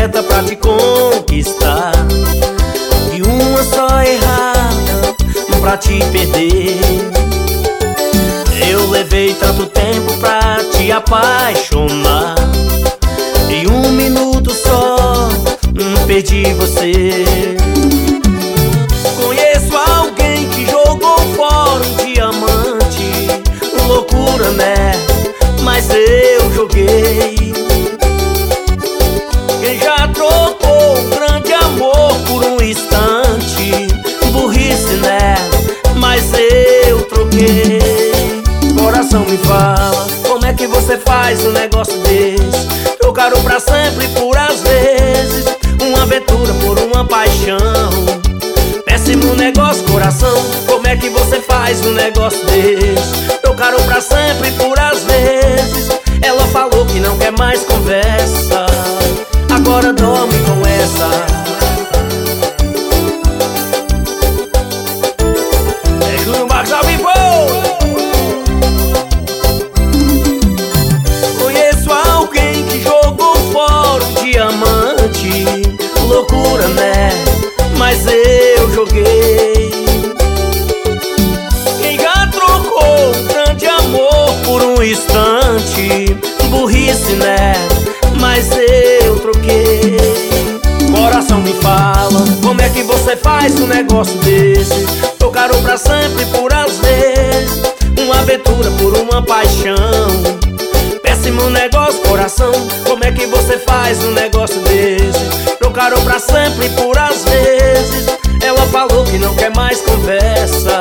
certa pra te conquistar e uma só errada pra te perder. Eu levei tanto tempo pra te apaixonar e um minuto só perdi você. Conheço alguém que jogou fora um diamante, loucura, né? Mas eu joguei. Quem já trocou um grande amor por um instante, burrice, né? Mas eu troquei. Coração, me fala, como é que você faz um negócio desse? Trocar o pra sempre por às vezes, uma aventura por uma paixão. Péssimo negócio, coração, como é que você faz um negócio desse? Trocar o pra sempre por às vezes. Ela falou que não quer mais conversa, agora dorme com essa. É Júnior Marcos ao vivo. Conheço alguém que jogou fora um diamante, loucura, né? Mas eu joguei. Quem já trocou um grande amor por um instante, burrice, né? Mas eu troquei. Coração, me fala, como é que você faz um negócio desse? Trocar o pra sempre por às vezes, uma aventura por uma paixão. Péssimo negócio, coração, como é que você faz um negócio desse? Trocar o pra sempre por às vezes. Ela falou que não quer mais conversa,